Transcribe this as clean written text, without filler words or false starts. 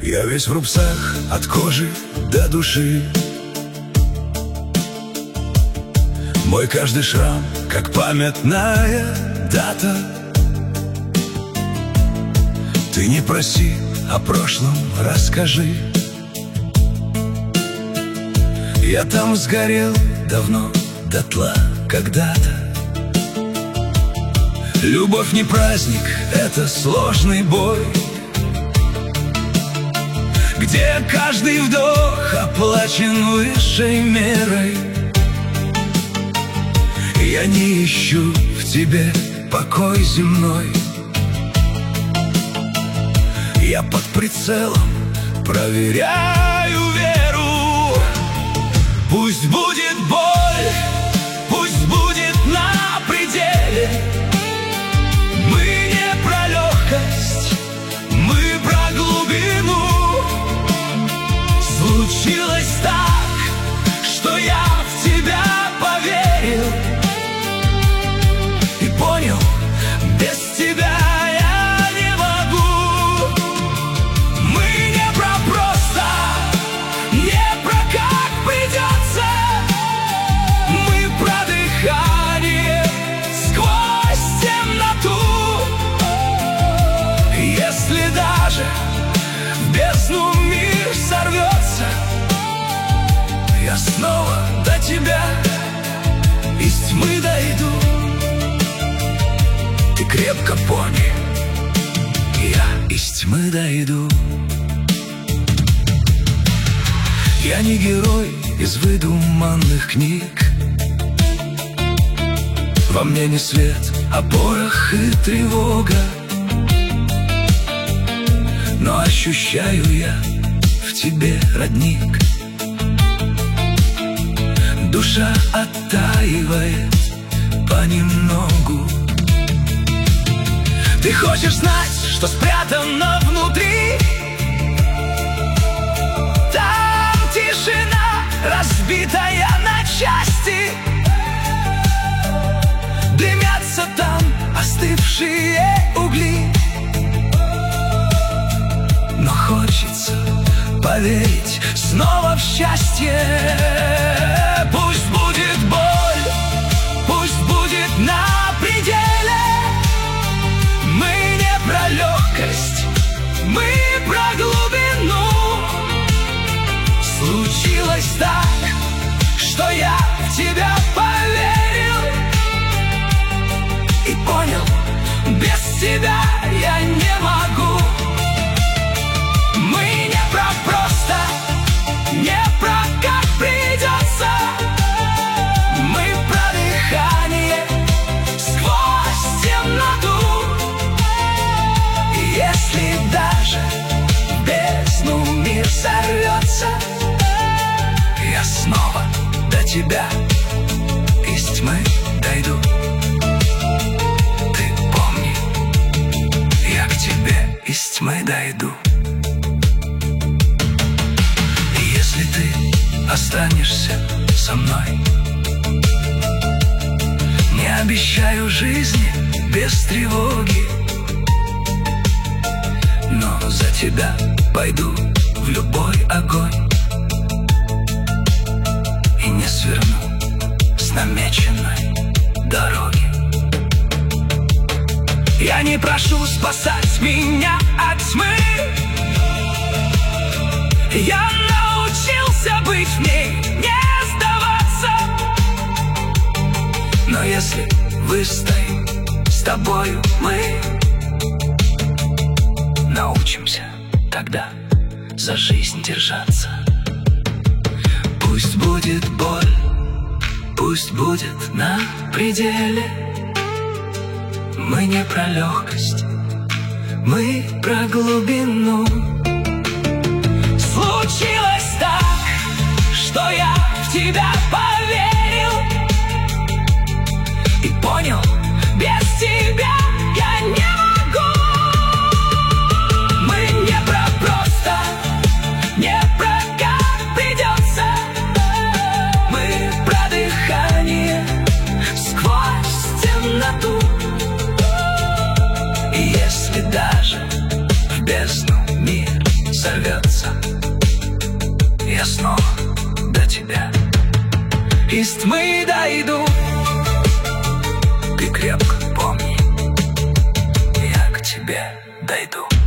Я весь в рубцах от кожи до души. Мой каждый шрам, как памятная дата. Ты не проси, о прошлом расскажи. Я там сгорел давно дотла когда-то. Любовь не праздник, это сложный бой, где каждый вдох оплачен высшей мерой. Я не ищу в тебе покой земной. Я под прицелом проверяю веру. Пусть будет боль, пусть будет на пределе. Мы не про легкость, мы про глубину. Случилось так, что я в тебя поверил и понял, без тебя я не могу. Мы не про просто, не про как придется. Мы про дыхание сквозь темноту. Если даже в бездну мир сорвется, я снова до тебя из тьмы дойду. Ты крепко помни, я из тьмы дойду. Я не герой из выдуманных книг. Во мне не свет, а порох и тревога. Но ощущаю я в тебе родник. Душа оттаивает понемногу. Ты хочешь знать, что спрятано внутри? Там тишина, разбитая на части. Дымятся там остывшие угли. Но хочется поверить снова в счастье. Пусть будет боль, пусть будет на пределе. Мы не про легкость, мы про глубину. Случилось так, что я в тебя поверил и понял, без тебя я не могу. Мы не про просто, не про как придется. Мы про дыхание сквозь темноту. Если даже в бездну мир сорвется, я снова до тебя из тьмы дойду. Ты помни, я к тебе из тьмы дойду. Если ты останешься со мной, не обещаю жизни без тревоги, но за тебя пойду в любой огонь и не сверну с намеченной дороги. Я не прошу спасать меня от тьмы. Я научился быть в ней, не сдаваться. Но если выстоим с тобою мы, научимся тогда за жизнь держаться. Пусть будет боль, пусть будет на пределе. Мы не про легкость, мы про глубину. Случилось так, что я в тебя поверил и понял, без тебя я не могу. Мы не про просто, не про как придется. Мы про дыхание сквозь темноту. И если даже в бездну мир сорвется, я снова до тебя из тьмы дойду. Ты крепко помни, я к тебе дойду.